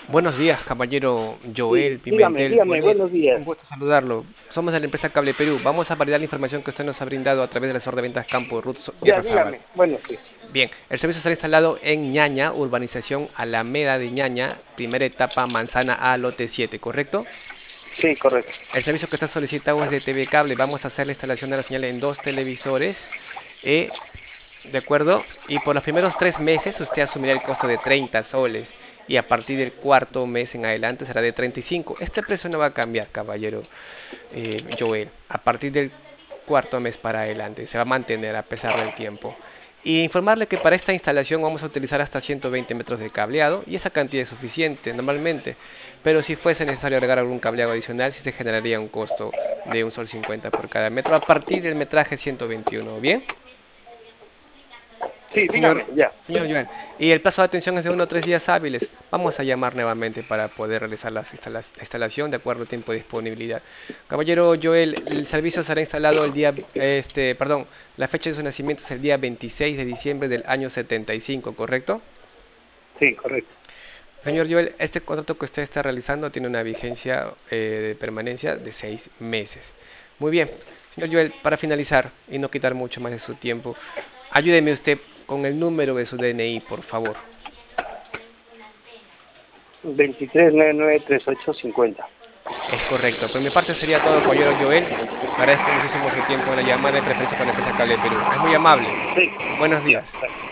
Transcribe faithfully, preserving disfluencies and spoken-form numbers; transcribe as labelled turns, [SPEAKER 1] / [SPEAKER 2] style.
[SPEAKER 1] Buenos días, caballero
[SPEAKER 2] Sí,
[SPEAKER 1] Joel
[SPEAKER 2] dígame,
[SPEAKER 1] Pimentel
[SPEAKER 2] dígame,
[SPEAKER 1] Bonet.
[SPEAKER 2] buenos días.
[SPEAKER 1] Un gusto saludarlo. Somos de la empresa Cable Perú. Vamos a validar la información que usted nos ha brindado a través del asesor de ventas Campo Ruth
[SPEAKER 2] Ya,
[SPEAKER 1] Berrozábal.
[SPEAKER 2] dígame. Bueno, sí.
[SPEAKER 1] Bien, el servicio será instalado en Ñaña, urbanización Alameda de Ñaña, primera etapa, Manzana A, lote siete, ¿correcto?
[SPEAKER 2] Sí, correcto.
[SPEAKER 1] El servicio que está solicitado es de T V Cable. Vamos a hacer la instalación de la señal en dos televisores. eh, ¿De acuerdo? Y por los primeros tres meses usted asumirá el costo de treinta soles y a partir del cuarto mes en adelante será de treinta y cinco. Este precio no va a cambiar, caballero eh, Joel. A partir del cuarto mes para adelante se va a mantener a pesar del tiempo. Y informarle que para esta instalación vamos a utilizar hasta ciento veinte metros de cableado y esa cantidad es suficiente normalmente. Pero si fuese necesario agregar algún cableado adicional, sí se generaría un costo de un sol cincuenta por cada metro a partir del metraje ciento veintiuno. ¿Bien?
[SPEAKER 2] Sí,
[SPEAKER 1] Señor,
[SPEAKER 2] dígame, ya.
[SPEAKER 1] señor Joel, y el plazo de atención es de uno o tres días hábiles. Vamos a llamar nuevamente para poder realizar las instala- la instalación de acuerdo al tiempo de disponibilidad. Caballero Joel, el servicio será instalado el día, este, perdón, la fecha de su nacimiento es el día veintiséis de diciembre del año setenta y cinco, ¿correcto?
[SPEAKER 2] Sí, correcto.
[SPEAKER 1] Señor Joel, este contrato que usted está realizando tiene una vigencia eh, de permanencia de seis meses. Muy bien, señor Joel, para finalizar y no quitar mucho más de su tiempo, ayúdeme usted con el número de su D N I, por favor.
[SPEAKER 2] veintitrés nueve nueve treinta y ocho cincuenta.
[SPEAKER 1] Es correcto. Por mi parte sería todo, caballero Joel. Agradezco muchísimo su tiempo en la llamada de preferencia con la empresa Cable Perú. Es muy amable.
[SPEAKER 2] Sí,
[SPEAKER 1] Buenos
[SPEAKER 2] ya.
[SPEAKER 1] días.